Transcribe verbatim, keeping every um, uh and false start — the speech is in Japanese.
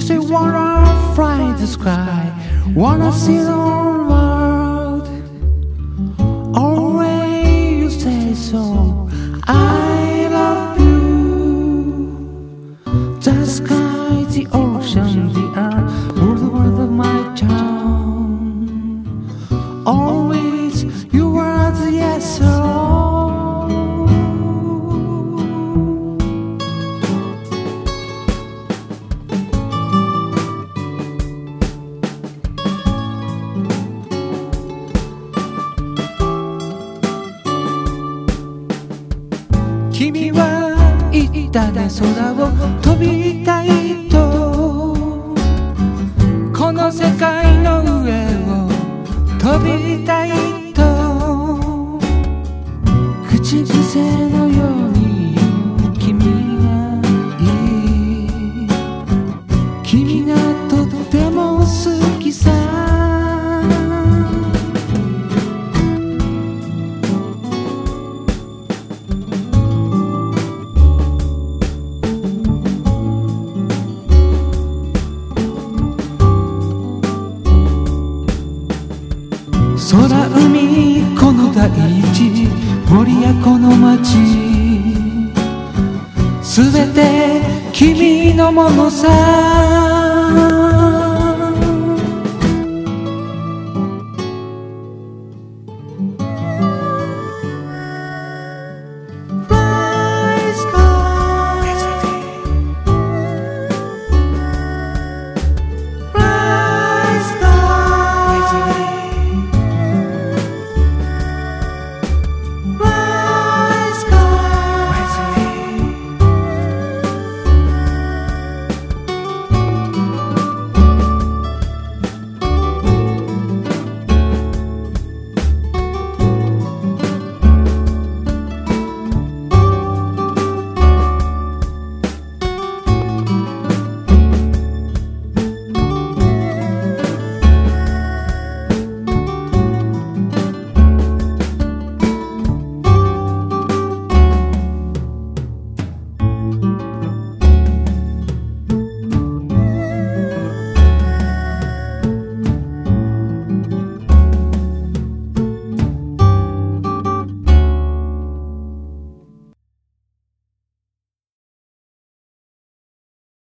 say wanna fly the sky, wanna see the whole world. Always you say so, I love you. The sky, the ocean, the earth, all the world of my town. Always you were the yes sir.君は言ったね、空を飛びたいと。この世界の上を飛びたいと。口癖のように君がいい。君がとっても好きさ。空海この大地、森やこの町、すべて君のものさ。